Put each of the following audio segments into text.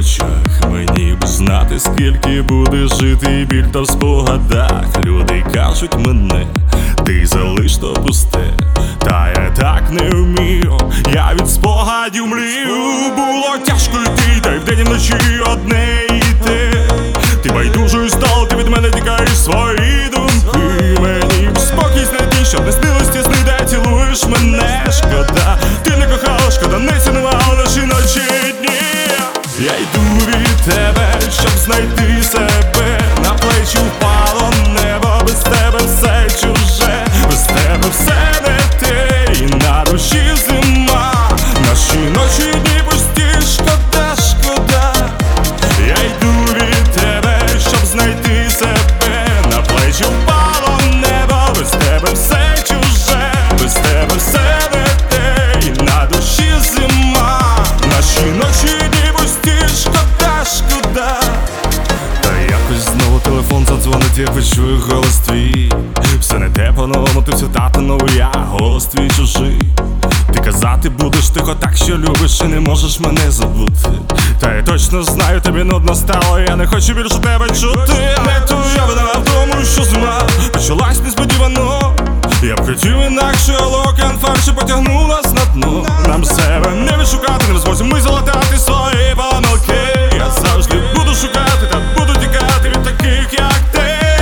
очах. Мені б знати, скільки буде жити біль та в спогадах. Люди кажуть мене, ти залиш то пусте, та я так не вмію, я від спогадів млію. Було тяжко йти, та й вдень і вночі одне і те. Ти байдужою стала, ти від мене тікаєш свої думки. Мені б спокій знайти, щоб не снилось ті сни, де цілуєш мене. Шкода, ти не кохала, шкода, не цінувала наші ночі й дні. Я йду від тебе, щоб знайти себе. На плечі впало небо, без тебе все чуже, без тебе все не те, і на душі зима. Наші ночі й дні пусті, шкода, шкода. Я йду від тебе, щоб знайти себе. На плечі впало небо, без тебе все чуже, без тебе все не те, і на душі зима. Наші ночі й дні пусті, шкода, шкода. Та якось знову телефон задзвонить, я почую голос твій. Все не те по-новому, ти все та по-нову, я голос твій чужий. Ти казати будеш тихо так, що любиш, і не можеш мене забути. Та я точно знаю, тобі нудно стало, я не хочу більше тебе чути. Не твоя вина в тому, що зима почалась несподівано. Я б хотів інакше, але океан фальші потягнув нас на дно. Нам себе не відшукати, не в змозі ми залатати свої помилки. Я завжди буду шукати та буду тікати від таких, як ти.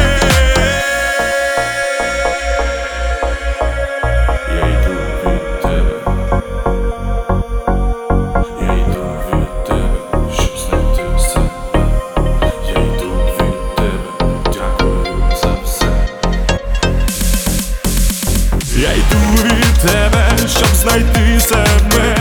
Я йду від тебе, я йду від тебе, щоб знайти себе. Я йду від тебе, дякую за все. Я йду від тебе, щоб знайти себе.